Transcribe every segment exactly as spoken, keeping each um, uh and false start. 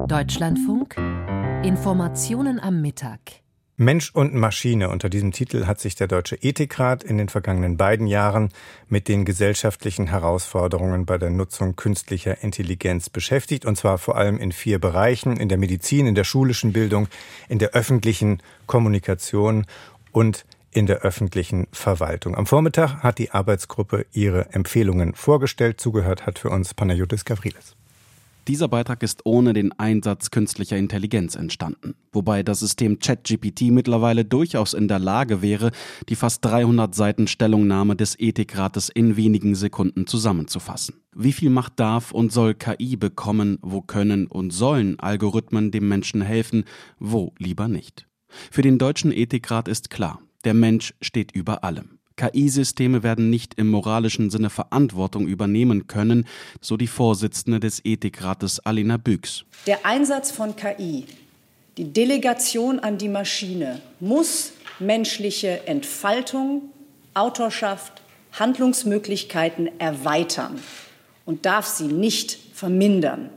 Deutschlandfunk Informationen am Mittag. Mensch und Maschine. Unter diesem Titel hat sich der Deutsche Ethikrat in den vergangenen beiden Jahren mit den gesellschaftlichen Herausforderungen bei der Nutzung künstlicher Intelligenz beschäftigt. Und zwar vor allem in vier Bereichen: in der Medizin, in der schulischen Bildung, in der öffentlichen Kommunikation und in der öffentlichen Verwaltung. Am Vormittag hat die Arbeitsgruppe ihre Empfehlungen vorgestellt. Zugehört hat für uns Panayotis Gavrilis. Dieser Beitrag ist ohne den Einsatz künstlicher Intelligenz entstanden. Wobei das System ChatGPT mittlerweile durchaus in der Lage wäre, die fast dreihundert Seiten Stellungnahme des Ethikrates in wenigen Sekunden zusammenzufassen. Wie viel Macht darf und soll K I bekommen? Wo können und sollen Algorithmen dem Menschen helfen? Wo lieber nicht? Für den Deutschen Ethikrat ist klar: Der Mensch steht über allem. K I-Systeme werden nicht im moralischen Sinne Verantwortung übernehmen können, so die Vorsitzende des Ethikrates Alena Büchs. Der Einsatz von K I, die Delegation an die Maschine, muss menschliche Entfaltung, Autorschaft, Handlungsmöglichkeiten erweitern und darf sie nicht vermindern.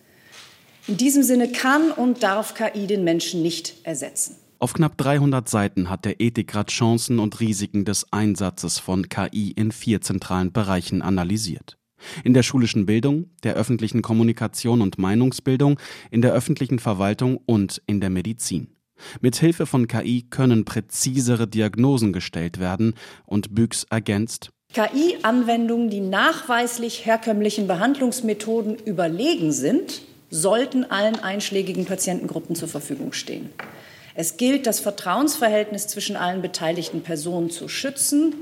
In diesem Sinne kann und darf K I den Menschen nicht ersetzen. Auf knapp dreihundert Seiten hat der Ethikrat Chancen und Risiken des Einsatzes von K I in vier zentralen Bereichen analysiert. In der schulischen Bildung, der öffentlichen Kommunikation und Meinungsbildung, in der öffentlichen Verwaltung und in der Medizin. Mithilfe von K I können präzisere Diagnosen gestellt werden, und Büchs ergänzt: K I-Anwendungen, die nachweislich herkömmlichen Behandlungsmethoden überlegen sind, sollten allen einschlägigen Patientengruppen zur Verfügung stehen. Es gilt, das Vertrauensverhältnis zwischen allen beteiligten Personen zu schützen.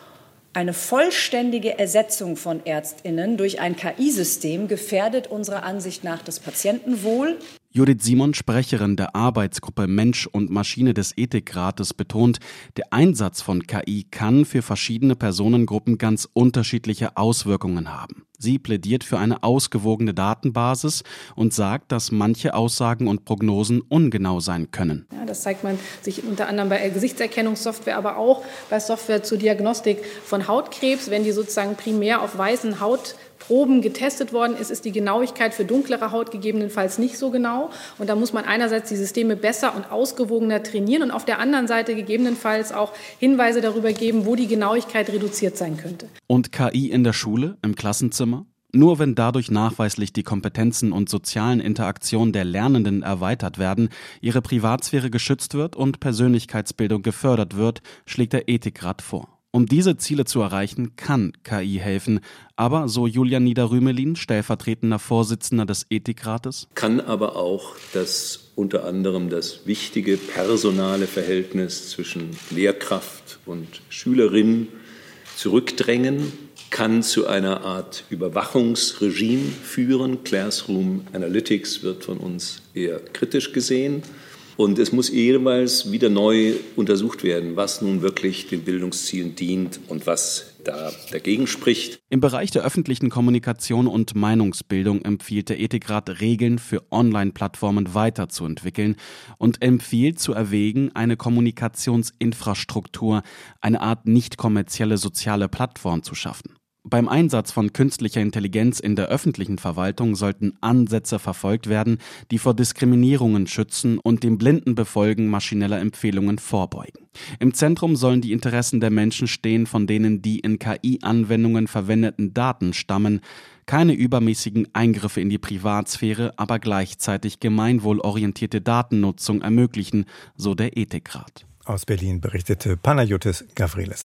Eine vollständige Ersetzung von ÄrztInnen durch ein K I-System gefährdet unserer Ansicht nach das Patientenwohl. Judith Simon, Sprecherin der Arbeitsgruppe Mensch und Maschine des Ethikrates, betont, der Einsatz von K I kann für verschiedene Personengruppen ganz unterschiedliche Auswirkungen haben. Sie plädiert für eine ausgewogene Datenbasis und sagt, dass manche Aussagen und Prognosen ungenau sein können. Ja, das zeigt man sich unter anderem bei Gesichtserkennungssoftware, aber auch bei Software zur Diagnostik von Hautkrebs. Wenn die sozusagen primär auf weißen Hautproben getestet worden ist, ist die Genauigkeit für dunklere Haut gegebenenfalls nicht so genau. Und da muss man einerseits die Systeme besser und ausgewogener trainieren und auf der anderen Seite gegebenenfalls auch Hinweise darüber geben, wo die Genauigkeit reduziert sein könnte. Und K I in der Schule, im Klassenzimmer? Nur wenn dadurch nachweislich die Kompetenzen und sozialen Interaktionen der Lernenden erweitert werden, ihre Privatsphäre geschützt wird und Persönlichkeitsbildung gefördert wird, schlägt der Ethikrat vor. Um diese Ziele zu erreichen, kann K I helfen. Aber, so Julian Niederrümelin, stellvertretender Vorsitzender des Ethikrates, kann aber auch das unter anderem das wichtige personale Verhältnis zwischen Lehrkraft und Schülerin zurückdrängen, kann zu einer Art Überwachungsregime führen. Classroom Analytics wird von uns eher kritisch gesehen. Und es muss jeweils wieder neu untersucht werden, was nun wirklich den Bildungszielen dient und was da dagegen spricht. Im Bereich der öffentlichen Kommunikation und Meinungsbildung empfiehlt der Ethikrat, Regeln für Online-Plattformen weiterzuentwickeln und empfiehlt zu erwägen, eine Kommunikationsinfrastruktur, eine Art nicht kommerzielle soziale Plattform zu schaffen. Beim Einsatz von künstlicher Intelligenz in der öffentlichen Verwaltung sollten Ansätze verfolgt werden, die vor Diskriminierungen schützen und dem blinden Befolgen maschineller Empfehlungen vorbeugen. Im Zentrum sollen die Interessen der Menschen stehen, von denen die in K I-Anwendungen verwendeten Daten stammen. Keine übermäßigen Eingriffe in die Privatsphäre, aber gleichzeitig gemeinwohlorientierte Datennutzung ermöglichen, so der Ethikrat. Aus Berlin berichtete Panayotis Gavrilis.